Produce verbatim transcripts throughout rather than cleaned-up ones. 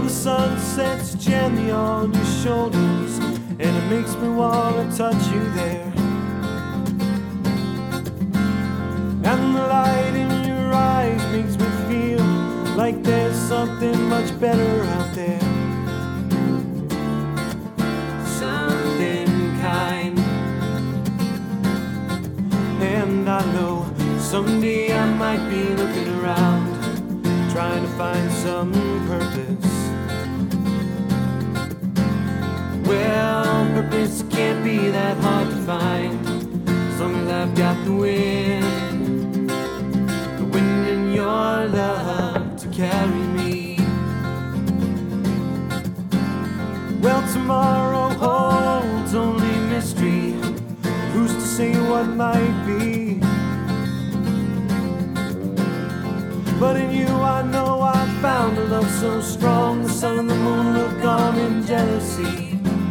the sun sets gently on your shoulders, and it makes me wanna touch you there. And the light in your eyes makes me feel like there's something much better out there. Something kind. And I know someday I might be looking around, trying to find some purpose. Well, purpose can't be that hard to find, as long as I've got the wind, the wind in your love to carry me. Well, tomorrow holds only mystery. Who's to say what might be? But in you I know I found a love so strong, the sun and the moon look on in jealousy.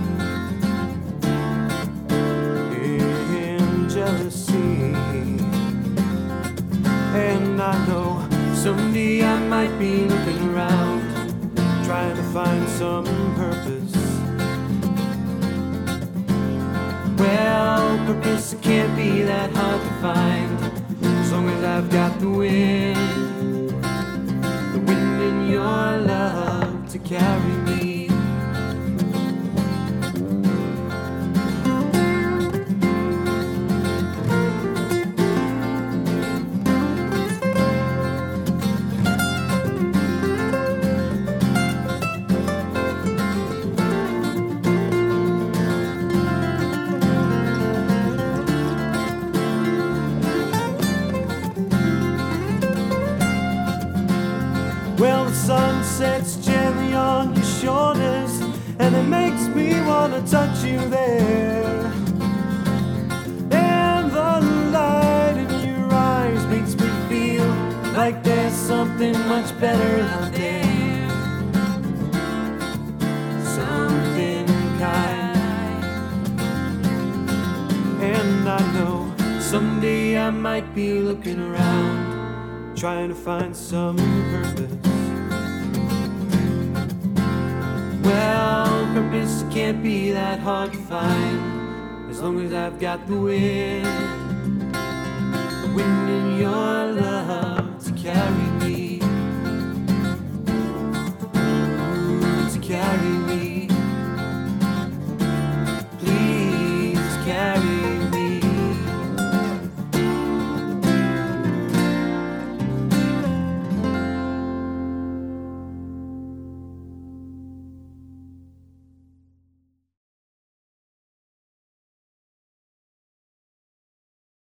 In jealousy. And I know someday I might be looking around, trying to find some purpose. Well, purpose can't be that hard to find, as long as I've got the wind, the wind in your love to carry me. Well, the sun sets gently on your shoulders, and it makes me wanna touch you there. And the light in your eyes makes me feel like there's something much better out there. Something kind. And I know someday I might be looking around, trying to find some purpose. Well, purpose can't be that hard to find, as long as I've got the wind, the wind in your love to carry me, to carry me.